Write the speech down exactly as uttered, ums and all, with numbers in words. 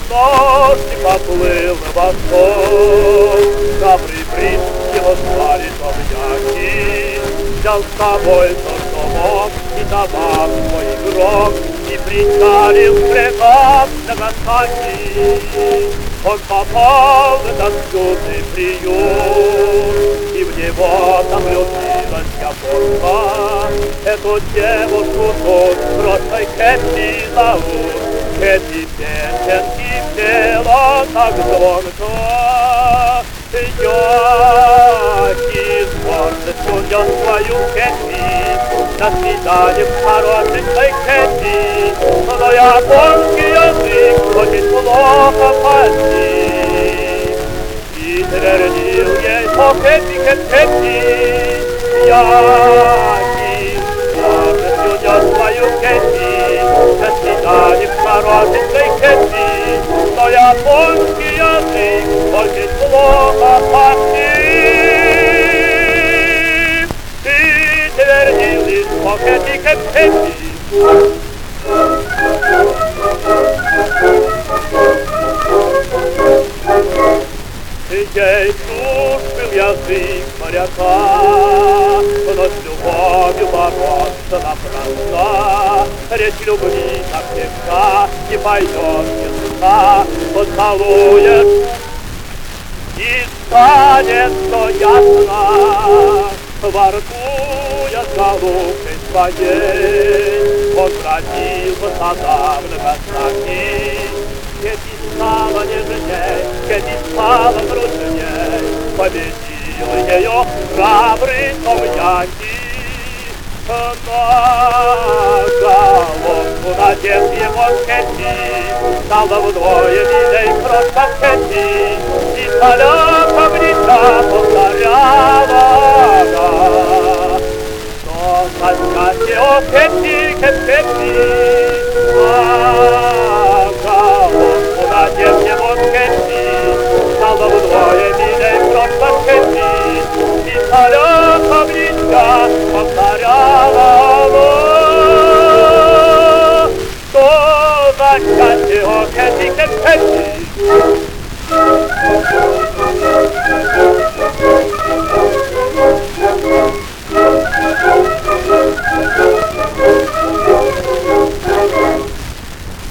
дождь и поплыл на восток. Храбрый принц его звали Томьяки, взял с собой то, что мог, и табак свой игрок, и причалил фрегат Нагасаки. Он попал в этот чудный приют, и в него там влюбилась японка. Эту девушку тут прошлой Кэти зовут. Кэти песенки пела так звонко. Яки с гордостью нес свою Кэти на свидание с хорошенькой Кэти. Но японский язык очень плохо постиг, и твердил ей: о, Кэти, Кэти, Кэти. Яки с гордостью нес свою Кэти на свидание с хорошенькой Кэти. Но японский язык очень плохо постиг, и твердил ей: о, Кэти, Кэти, Кэти. Ей чужд был язык моряка, но с любовью бороться напрасно. Речь любви так легка, не пойдет языка. Поцелует, и станет все ясно. Во рту я с голубкой своей, он бродил по садам Нагасаки. Кэти стала нежней, Кэти стала грустней, победил ее храбрый Томьяки. На головку надев его Кэти, стала вдвое милей просто Кэти, и полетом лета повторяла она. Но на счастье, о, Кэти, Кэти, Кэти,